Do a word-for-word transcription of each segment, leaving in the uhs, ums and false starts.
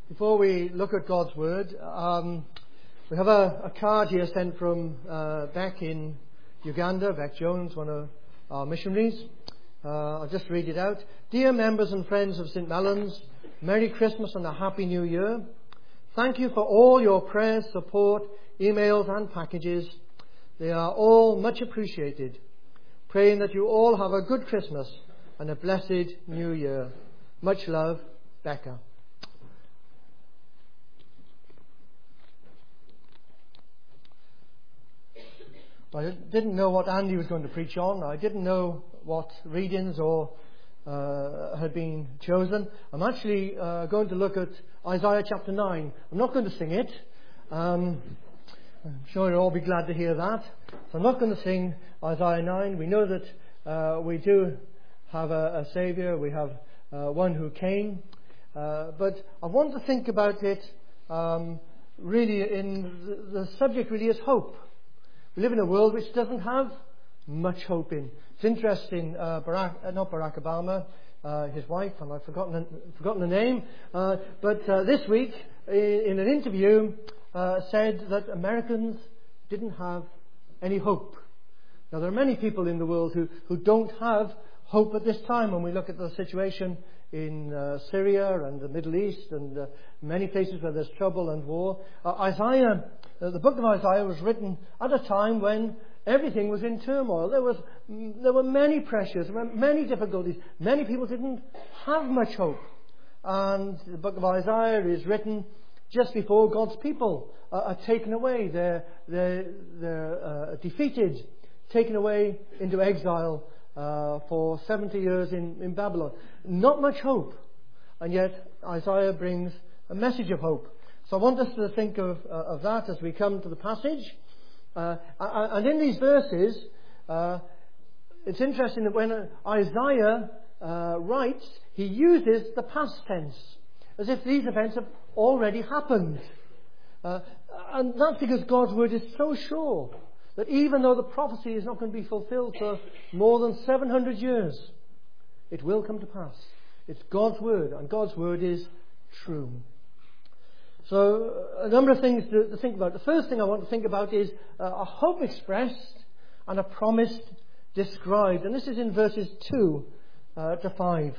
Before we look at God's Word, um, we have a, a card here sent from uh, Beck in Uganda, Beck Jones, one of our missionaries. Uh, I'll just read it out. Dear members and friends of Saint Mellons, Merry Christmas and a Happy New Year. Thank you for all your prayers, support, emails and packages. They are all much appreciated. Praying that you all have a good Christmas and a blessed New Year. Much love, Becca. I didn't know what Andy was going to preach on. I didn't know what readings or uh, had been chosen. I'm actually uh, going to look at Isaiah chapter nine. I'm not going to sing it. Um, I'm sure you'll all be glad to hear that. So I'm not going to sing Isaiah nine. We know that uh, we do have a, a Saviour. We have uh, one who came. Uh, but I want to think about it um, really in the, the subject really is hope. We live in a world which doesn't have much hope in. It's interesting, uh, Barack, uh, not Barack Obama, uh, his wife, and I've forgotten, forgotten the name, uh, but uh, this week in, in an interview uh, said that Americans didn't have any hope. Now there are many people in the world who, who don't have hope at this time when we look at the situation in uh, Syria and the Middle East and uh, many places where there's trouble and war. Uh, Isaiah, uh, the book of Isaiah was written at a time when everything was in turmoil. There was, there were many pressures, there were many difficulties. Many people didn't have much hope. And the book of Isaiah is written just before God's people uh, are taken away. They're, they're, they're uh, defeated, taken away into exile Uh, for seventy years in, in Babylon. Not much hope. And yet Isaiah brings a message of hope. So I want us to think of, uh, of that as we come to the passage. Uh, and in these verses, uh, it's interesting that when Isaiah uh, writes, he uses the past tense, as if these events have already happened. Uh, and that's because God's word is so sure that even though the prophecy is not going to be fulfilled for more than seven hundred years, it will come to pass. It's God's word, and God's word is true. So, a number of things to, to think about. The first thing I want to think about is uh, a hope expressed and a promise described. And this is in verses two uh, to five.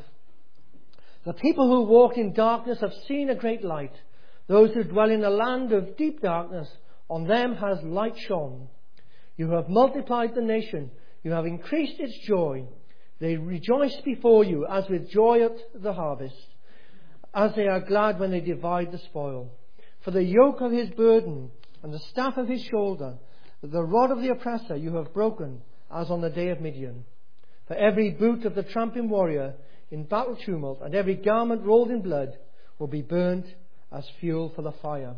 The people who walk in darkness have seen a great light. Those who dwell in a land of deep darkness, on them has light shone. You have multiplied the nation. You have increased its joy. They rejoice before you as with joy at the harvest, as they are glad when they divide the spoil. For the yoke of his burden and the staff of his shoulder, the rod of the oppressor you have broken, as on the day of Midian. For every boot of the tramping warrior in battle tumult and every garment rolled in blood will be burnt as fuel for the fire.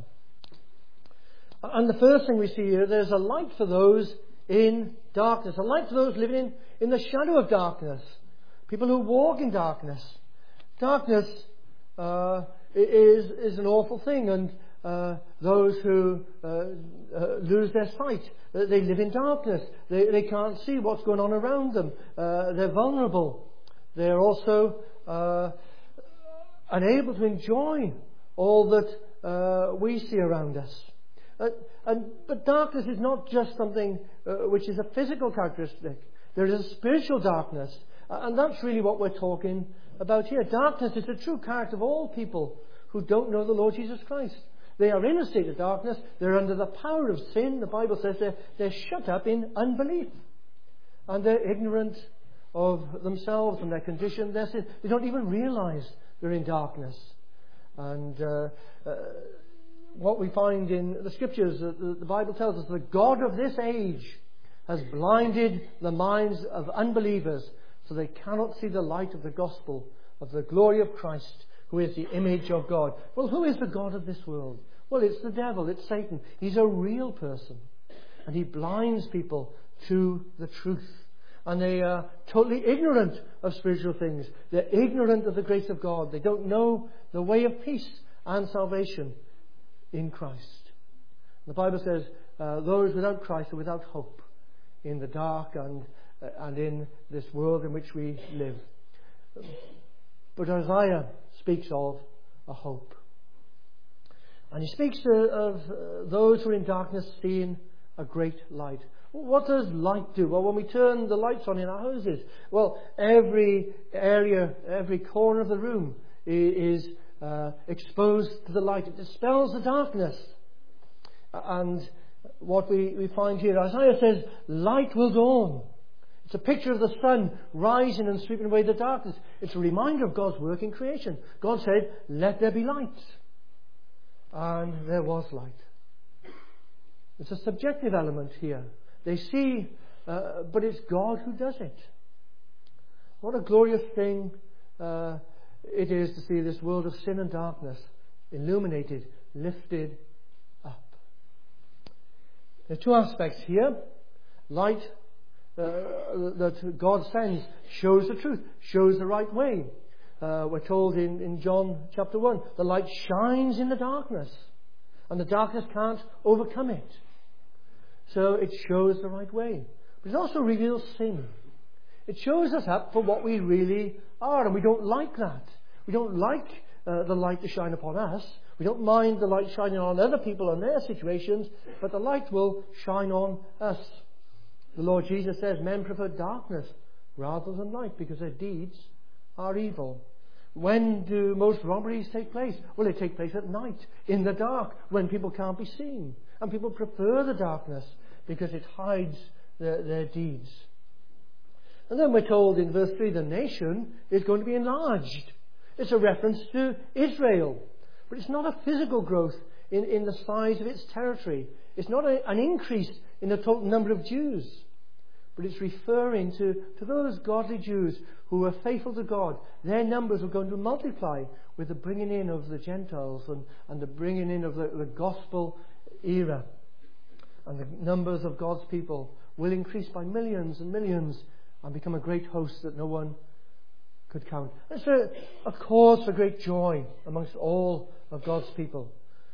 And the first thing we see here, there's a light for those in darkness. A light for those living in, in the shadow of darkness. People who walk in darkness. Darkness uh, is, is an awful thing. And uh, those who uh, uh, lose their sight, they live in darkness. They, they can't see what's going on around them. Uh, they're vulnerable. They're also uh, unable to enjoy all that uh, we see around us. Uh, and, but darkness is not just something uh, which is a physical characteristic. There is a spiritual darkness. Uh, and that's really what we're talking about here. Darkness is the true character of all people who don't know the Lord Jesus Christ. They are in a state of darkness. They're under the power of sin. The Bible says they're, they're shut up in unbelief. And they're ignorant of themselves and their condition, their sin. They don't even realize they're in darkness. And uh, uh, what we find in the scriptures, the, the Bible tells us the God of this age has blinded the minds of unbelievers so they cannot see the light of the gospel of the glory of Christ, who is the image of God. Well, who is the God of this world? Well, it's the devil, it's Satan. He's a real person. And he blinds people to the truth. And they are totally ignorant of spiritual things. They're ignorant of the grace of God. They don't know the way of peace and salvation in Christ. The Bible says uh, those without Christ are without hope in the dark and uh, and in this world in which we live. But Isaiah speaks of a hope. And he speaks uh, of uh, those who are in darkness seeing a great light. What does light do? Well, when we turn the lights on in our houses, well, every area, every corner of the room is uh, exposed to the light. It dispels the darkness. And what we, we find here, Isaiah says, light will dawn. It's a picture of the sun rising and sweeping away the darkness. It's a reminder of God's work in creation. God said, let there be light. And there was light. There's a subjective element here. They see, uh, but it's God who does it. What a glorious thing uh, it is to see this world of sin and darkness illuminated, lifted up. There are two aspects here. Light uh, that God sends shows the truth, shows the right way. Uh, we're told in, in John chapter one, the light shines in the darkness, and the darkness can't overcome it. So it shows the right way. But it also reveals sin. It shows us up for what we really are, and we don't like that. We don't like uh, the light to shine upon us. We don't mind the light shining on other people and their situations, but the light will shine on us. The Lord Jesus says men prefer darkness rather than light because their deeds are evil. When do most robberies take place? Well, they take place at night, in the dark, when people can't be seen. And people prefer the darkness because it hides their, their deeds. And then we're told in verse three, the nation is going to be enlarged. It's a reference to Israel. But it's not a physical growth in, in the size of its territory. It's not a, an increase in the total number of Jews. But it's referring to, to those godly Jews who were faithful to God. Their numbers are going to multiply with the bringing in of the Gentiles and, and the bringing in of the, the gospel era. And the numbers of God's people will increase by millions and millions and become a great host that no one could count. It's a, a cause for great joy amongst all of God's people.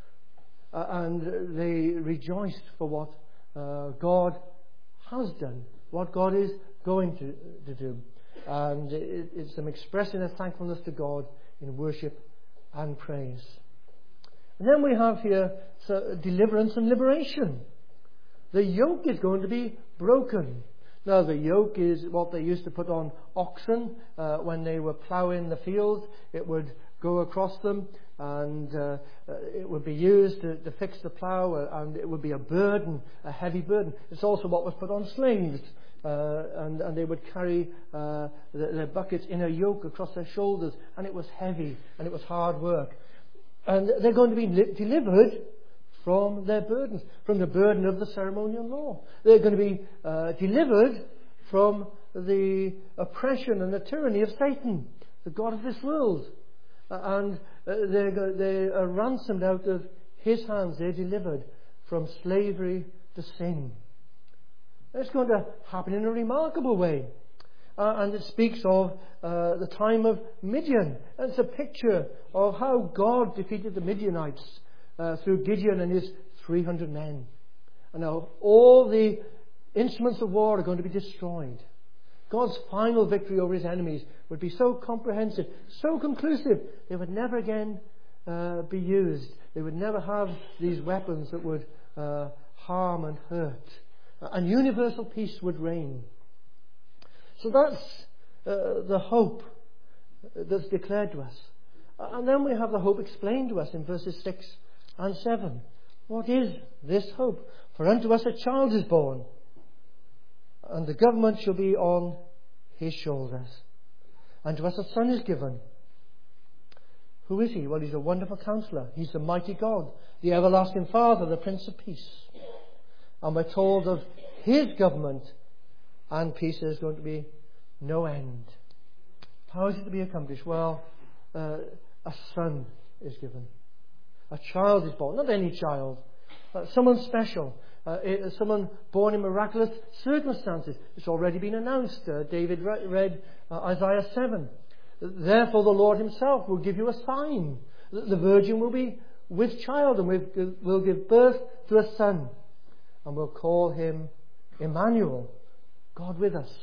Uh, and they rejoiced for what uh, God has done, what God is going to, to do. And it, it's them expressing their thankfulness to God in worship and praise. And then we have here so, deliverance and liberation. The yoke is going to be broken. Now, the yoke is what they used to put on oxen uh, when they were ploughing the fields. It would go across them, and uh, it would be used to, to fix the plough, uh, and it would be a burden, a heavy burden. It's also what was put on slaves, uh, and, and they would carry uh, their, their buckets in a yoke across their shoulders, and it was heavy, and it was hard work. And they're going to be li- delivered from their burdens, from the burden of the ceremonial law. They're going to be uh, delivered from the oppression and the tyranny of Satan, the god of this world. Uh, and uh, they're go- they are ransomed out of his hands. They're delivered from slavery to sin. It's going to happen in a remarkable way. Uh, and it speaks of uh, the time of Midian. And it's a picture of how God defeated the Midianites uh, through Gideon and his three hundred men. And now all the instruments of war are going to be destroyed. God's final victory over his enemies would be so comprehensive, so conclusive, they would never again uh, be used. They would never have these weapons that would uh, harm and hurt. And universal peace would reign. So that's uh, the hope that's declared to us. And then we have the hope explained to us in verses six and seven. What is this hope? For unto us a child is born, and the government shall be on his shoulders. And to us a son is given. Who is he? Well, he's a wonderful counselor. He's the mighty God, the everlasting Father, the Prince of Peace. And we're told of his government and peace there's going to be no end. How is it to be accomplished? Well, uh, a son is given. A child is born. Not any child. Uh, someone special. Uh, it, someone born in miraculous circumstances. It's already been announced. Uh, David re- read uh, Isaiah seven. Therefore the Lord himself will give you a sign. The, the virgin will be with child and will, will give birth to a son. And we'll call him Emmanuel, God with us.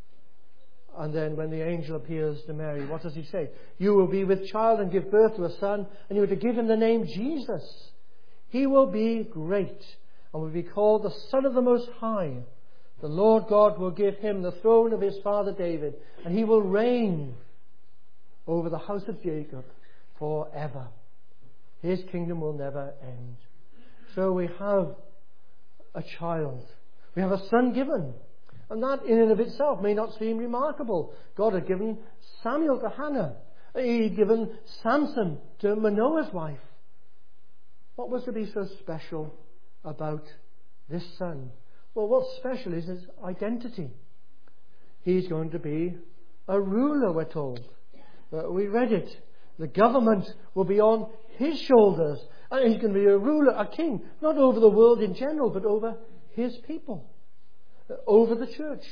And then when the angel appears to Mary, what does he say? You will be with child and give birth to a son, and you are to give him the name Jesus. He will be great and will be called the Son of the Most High. The Lord God will give him the throne of his father David, and he will reign over the house of Jacob forever. His kingdom will never end. So we have a child. We have a son given. And that in and of itself may not seem remarkable. God had given Samuel to Hannah. He had given Samson to Manoah's wife. What was to be so special about this son? Well, what's special is his identity. He's going to be a ruler, we're told. Uh, we read it. The government will be on his shoulders. And he's going to be a ruler, a king, not over the world in general, but over his people, uh, over the church.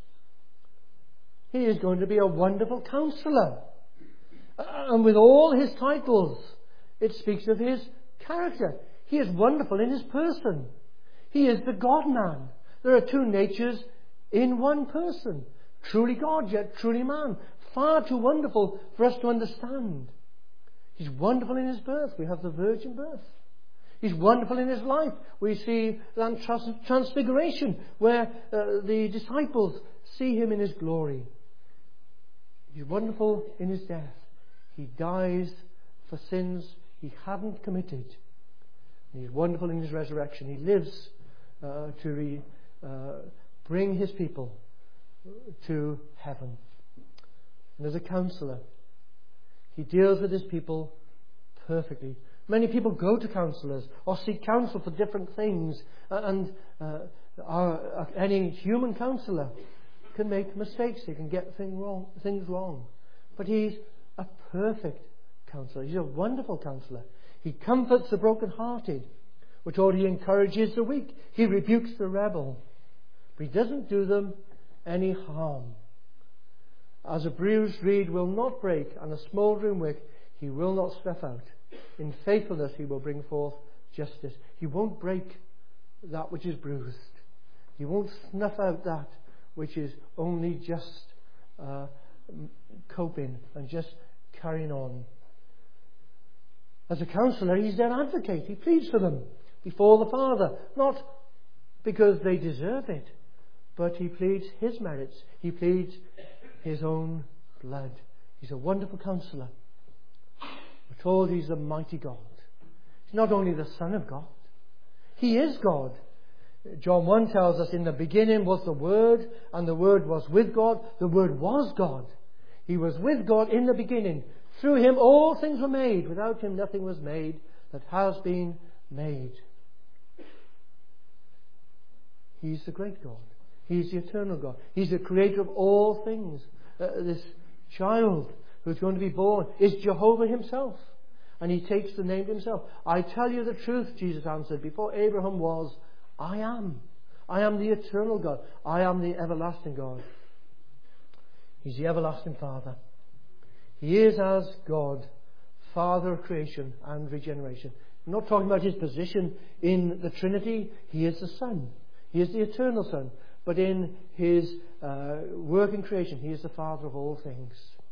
He is going to be a wonderful counselor. Uh, and with all his titles, it speaks of his character. He is wonderful in his person. He is the God-man. There are two natures in one person. Truly God, yet truly man. Far too wonderful for us to understand. He's wonderful in his birth. We have the virgin birth. He's wonderful in his life. We see that trans- transfiguration where uh, the disciples see him in his glory. He's wonderful in his death. He dies for sins he hadn't committed. He's wonderful in his resurrection. He lives uh, to re, uh, bring his people to heaven. And as a counselor, he deals with his people perfectly. Many people go to counselors or seek counsel for different things, and uh, our, uh, any human counselor can make mistakes. He can get thing wrong, things wrong. But he's a perfect counselor. He's a wonderful counselor. He comforts the brokenhearted. We're told he encourages the weak. He rebukes the rebel. But he doesn't do them any harm. As a bruised reed will not break, and a smouldering wick he will not snuff out. In faithfulness he will bring forth justice. He won't break that which is bruised. He won't snuff out that which is only just uh, coping and just carrying on. As a counsellor, he's their advocate. He pleads for them before the Father, not because they deserve it, but he pleads his merits. He pleads his own blood. He's a wonderful counselor. We're told he's a mighty God. He's not only the Son of God, he is God. John one tells us, in the beginning was the Word, and the Word was with God. The Word was God. He was with God in the beginning. Through him all things were made. Without him nothing was made that has been made. He's the great God. He's the eternal God. He's the creator of all things. Uh, this child who's going to be born is Jehovah himself. And he takes the name to himself. I tell you the truth, Jesus answered, before Abraham was, I am. I am the eternal God. I am the everlasting God. He's the everlasting Father. He is as God, Father of creation and regeneration. I'm not talking about his position in the Trinity. He is the Son. He is the eternal Son. But in his uh, work in creation, he is the Father of all things.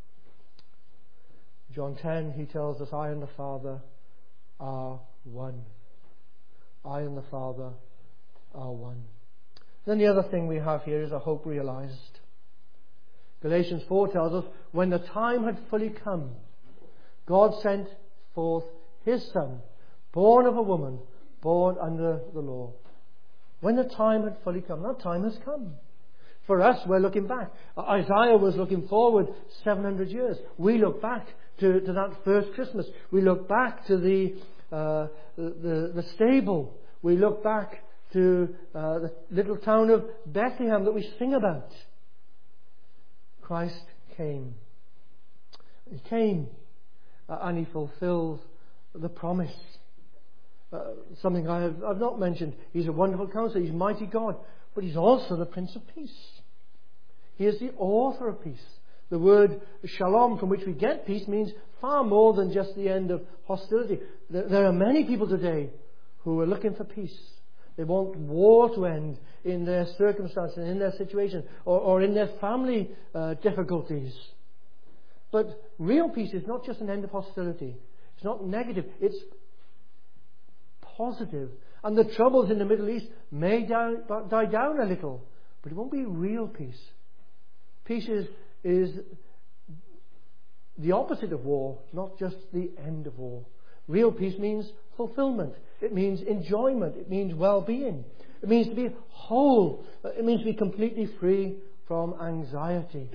John ten, he tells us, I and the Father are one. I and the Father are one. Then the other thing we have here is a hope realized. Galatians four tells us, when the time had fully come, God sent forth his Son, born of a woman, born under the law. When the time had fully come, that time has come. For us, we're looking back. Isaiah was looking forward seven hundred years. We look back to, to that first Christmas. We look back to the, uh, the, the stable. We look back to uh, the little town of Bethlehem that we sing about. Christ came. He came uh, and he fulfilled the promise. Uh, something I have I've not mentioned. He's a wonderful counselor. He's mighty God. But he's also the Prince of Peace. He is the author of peace. The word shalom, from which we get peace, means far more than just the end of hostility. There, there are many people today who are looking for peace. They want war to end in their circumstances, in their situation, or, or in their family uh, difficulties. But real peace is not just an end of hostility. It's not negative. It's positive. And the troubles in the Middle East may die, die down a little, but it won't be real peace. Peace is, is the opposite of war, not just the end of war. Real peace means fulfillment. It means enjoyment. It means well-being. It means to be whole. It means to be completely free from anxiety.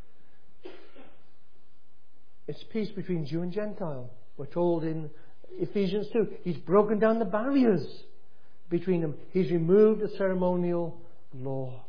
It's peace between Jew and Gentile. We're told in Ephesians two, He's broken down the barriers between them. He's removed the ceremonial law.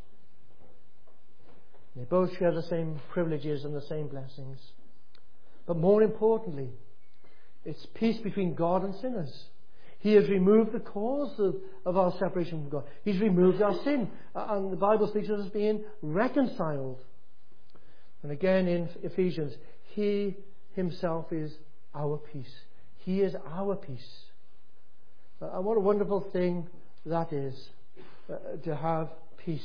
They both share the same privileges and the same blessings. But more importantly, it's peace between God and sinners. He has removed the cause of, of our separation from God. He's removed our sin. And the Bible speaks of us being reconciled. And again in Ephesians, He Himself is our peace. He is our peace. Uh, and what a wonderful thing that is, uh, to have peace.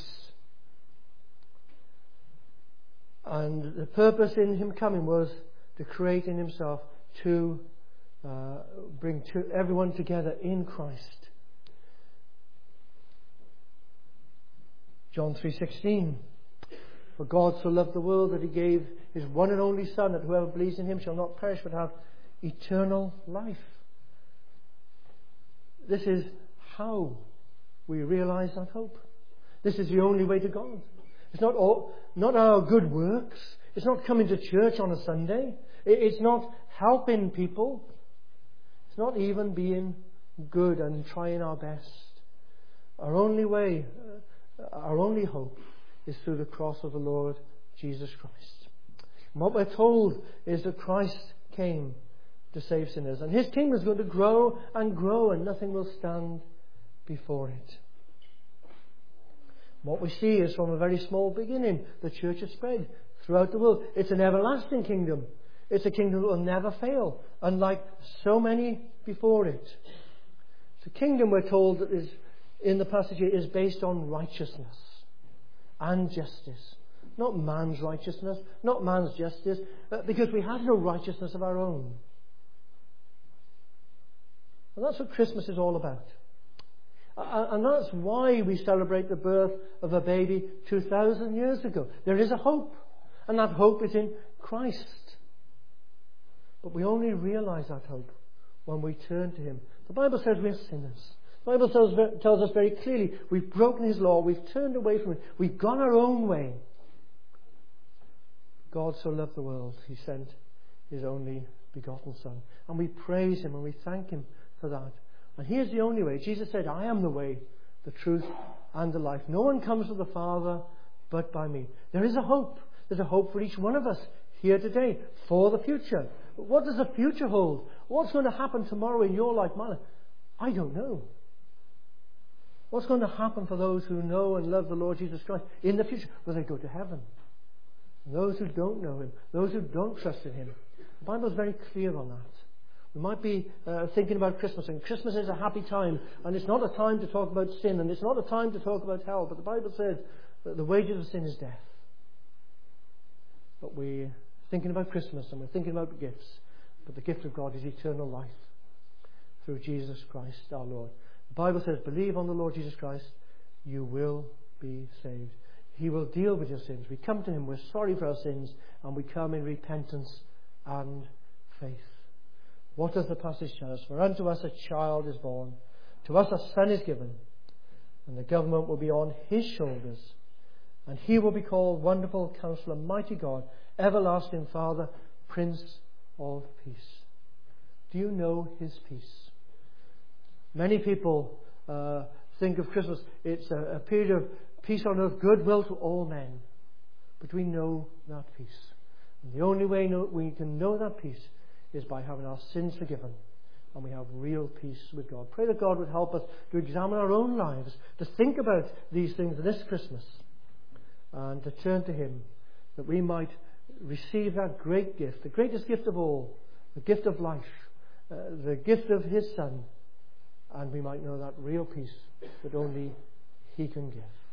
And the purpose in Him coming was to create in Himself to uh, bring to everyone together in Christ. John three sixteen. For God so loved the world that He gave His one and only Son, that whoever believes in Him shall not perish but have eternal life. This is how we realize that hope. This is the only way to God. It's not all, not our good works. It's not coming to church on a Sunday. It's not helping people. It's not even being good and trying our best. Our only way, our only hope is through the cross of the Lord Jesus Christ. And what we're told is that Christ came to save sinners, and His kingdom is going to grow and grow, and nothing will stand before it. What we see is from a very small beginning, the church has spread throughout the world. It's an everlasting kingdom. It's a kingdom that will never fail, unlike so many before it. It's a kingdom, we're told, that is in the passage here, is based on righteousness and justice. Not man's righteousness, not man's justice, because we have no righteousness of our own. And that's what Christmas is all about. And that's why we celebrate the birth of a baby two thousand years ago. There is a hope, and that hope is in Christ. But we only realize that hope when we turn to Him. The Bible says we're sinners. The Bible tells, tells us very clearly we've broken His law, we've turned away from it, we've gone our own way. God so loved the world, He sent His only begotten Son. And we praise Him and we thank Him for that. And here's the only way. Jesus said, I am the way, the truth, and the life. No one comes to the Father but by me. There is a hope. There's a hope for each one of us here today, for the future. But what does the future hold? What's going to happen tomorrow in your life, my life? I don't know. What's going to happen for those who know and love the Lord Jesus Christ in the future? Will they go to heaven? And those who don't know Him, those who don't trust in Him. The Bible is very clear on that. We might be uh, thinking about Christmas, and Christmas is a happy time, and it's not a time to talk about sin, and it's not a time to talk about hell, but the Bible says that the wages of sin is death. But we're thinking about Christmas, and we're thinking about gifts, but the gift of God is eternal life through Jesus Christ our Lord. The Bible says, believe on the Lord Jesus Christ, you will be saved. He will deal with your sins. We come to Him, we're sorry for our sins, and we come in repentance and faith. What does the passage tell us? For unto us a child is born, to us a son is given, and the government will be on His shoulders, and He will be called Wonderful Counselor, Mighty God, Everlasting Father, Prince of Peace. Do you know His peace? Many people uh, think of Christmas, it's a, a period of peace on earth, goodwill to all men. But we know that peace. And the only way no, we can know that peace is by having our sins forgiven, and we have real peace with God. Pray that God would help us to examine our own lives, to think about these things this Christmas, and to turn to Him, that we might receive that great gift, the greatest gift of all, the gift of life, uh, the gift of His Son, and we might know that real peace that only He can give.